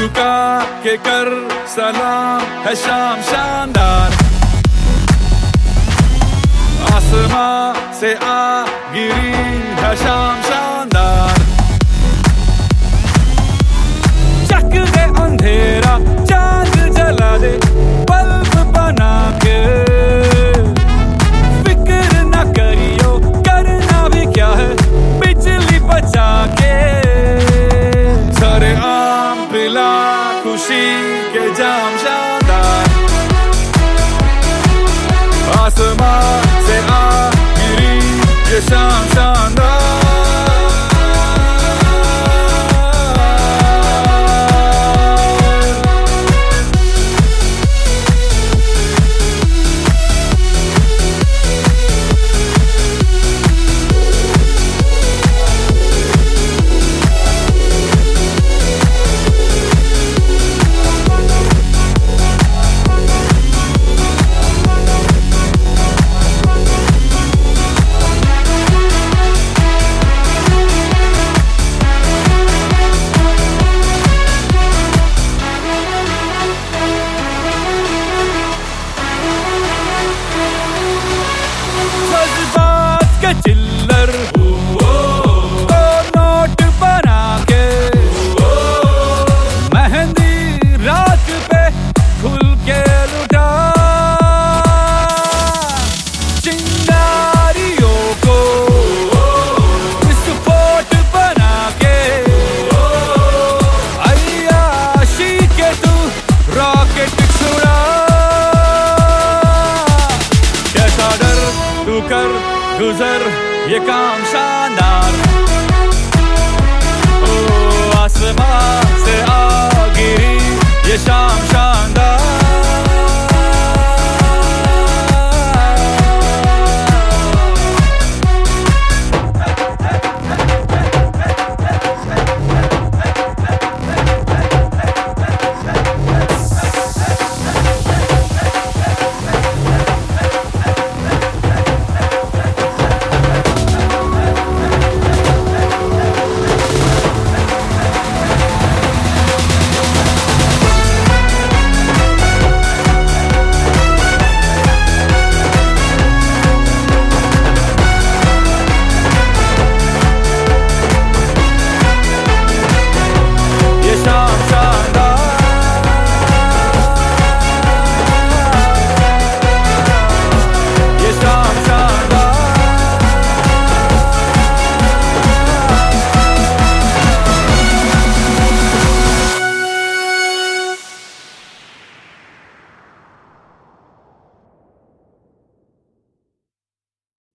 झुका के कर सलाम है शाम शानदार, आसमां से आ गिरी है शाम शानदार। चक दे अंधेरा चांद जला दे बल्ब बना के, फिक्र न करियो करना भी क्या है बिजली बचा के। सारे आम पिला खुशी के जाम शानदार, आसमां से आ गिरी ये शाम शानदार। चिल्लर तो नोट बना के, मेहंदी रात पे खुल के लुटा, चिंगारियों को विस्फोट बना के, अय्याशी के तू रॉकेट छुड़ा। कैसा डर तू कर गुजर ये काम शानदार, ओ आसमां से आ गिरी ये शाम शानदार।